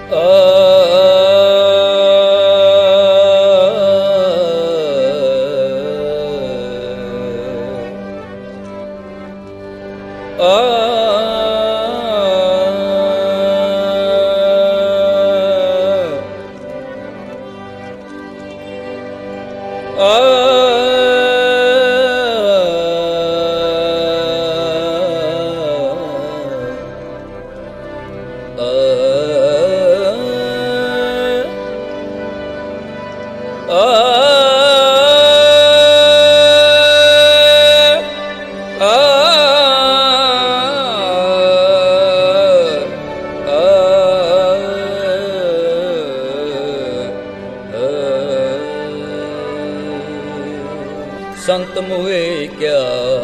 ਸੰਤ ਮੁਏ ਕਿਆ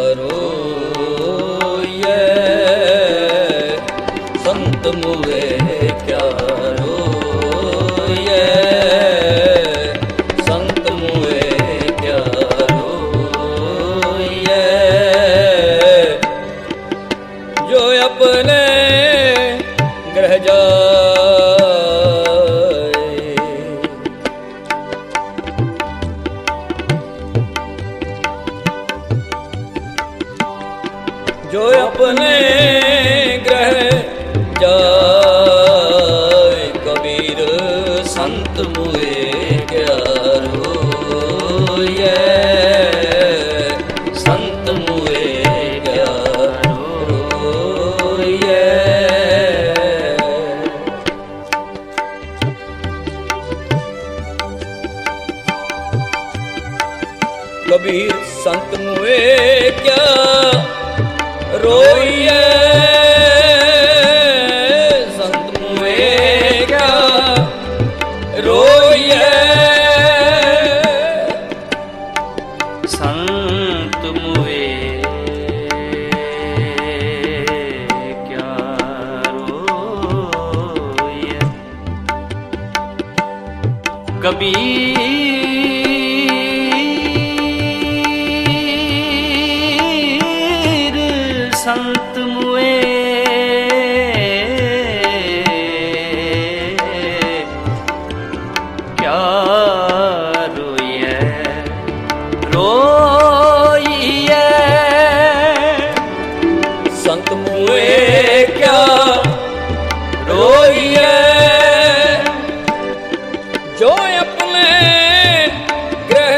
ਰੋਈਐ, ਸੰਤ ਮੁਏ ਕਿਆ ਰੋਈਐ, ਸੰਤ ਮੁਏ ਕਿਆ ਰੋਈਐ, ਜੋ ਆਪਣੇ ਗ੍ਰਹਿ जो अपने ग्रह जाए, कबीर संत मुए क्या रोइए, संत मुए क्या रोइए। कबीर संत मुए क्या रोइए, संत मुए क्या रोइए, संत मुए क्या रोइए। कबीर संत मुए क्या रोइए, रोइए, संत मुए क्या रोइए, जो अपने ग्रह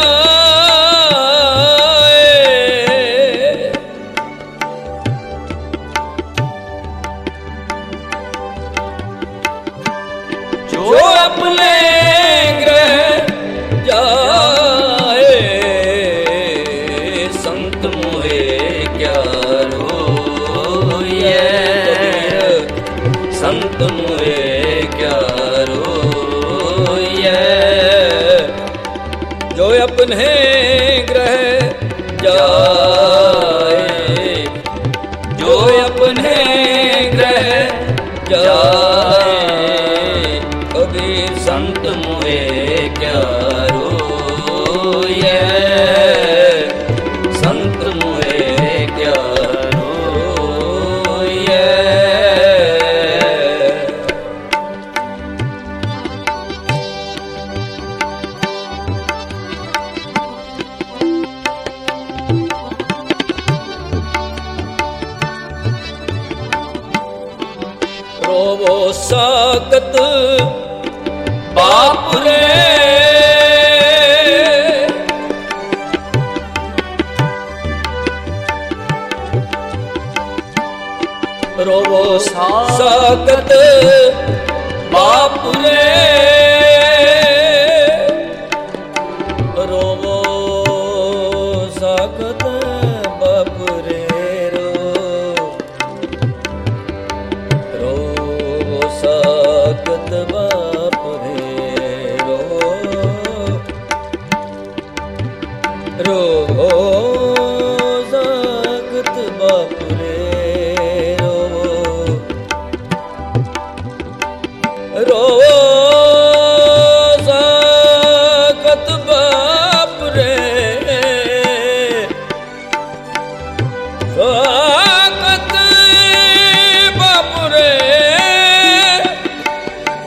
अपने ग्रह जाए, संत मुए क्या रोइए, संत मुए क्या रोइए, जो अपने ग्रह जाए, जो अपने ग्रह जाए, कबीर संत मुए क्या रोइए, संत मुए क्या रोइए। रोवो साकत बाप रे, रोवो साकत बाप रे, रोवो साकत बाप रे, रोवो साकत बाप रे, रोवो साकत बाप रे, रोवो साकत बाप रे, साकत बाप रे,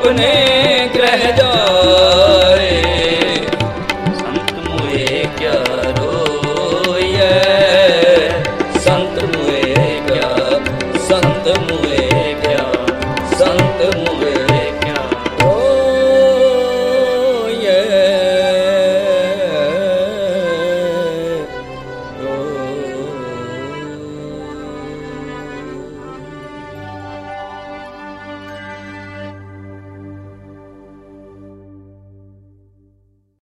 अपने